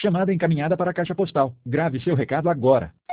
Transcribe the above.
Chamada encaminhada para a caixa postal. Grave seu recado agora.